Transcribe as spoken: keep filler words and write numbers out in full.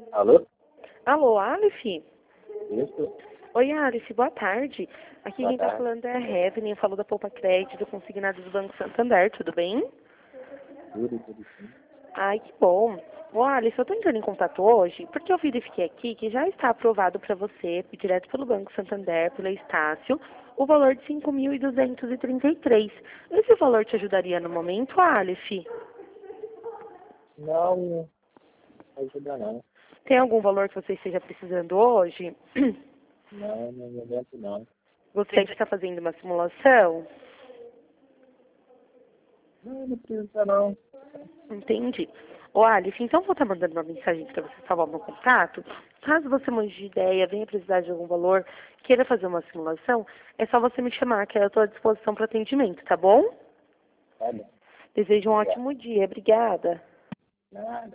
Alô? Alô, Aleph? Isso? Oi, Aleph, boa tarde. Aqui Boa quem tá tarde. falando é a Revenin, eu falo da Poupa Crédito, consignado do Banco Santander, tudo bem? Tudo, tudo sim. Ai, que bom. Ô, Aleph, eu tô entrando em contato hoje porque eu verifiquei aqui que já está aprovado para você, direto pelo Banco Santander, pela Estácio, o valor de cinco mil duzentos e trinta e três. Esse valor te ajudaria no momento, Aleph? Não, não ajuda não. Tem algum valor que você esteja precisando hoje? Não, no momento não. Gostaria de estar fazendo uma simulação? Não, não precisa não. Entendi. Ô, Alice, então vou estar mandando uma mensagem para você salvar o meu contato. Caso você mude de ideia, venha precisar de algum valor, queira fazer uma simulação, é só você me chamar, que eu estou à disposição para atendimento, tá bom? Tá bom. Desejo um Obrigado. ótimo dia. Obrigada. Nada.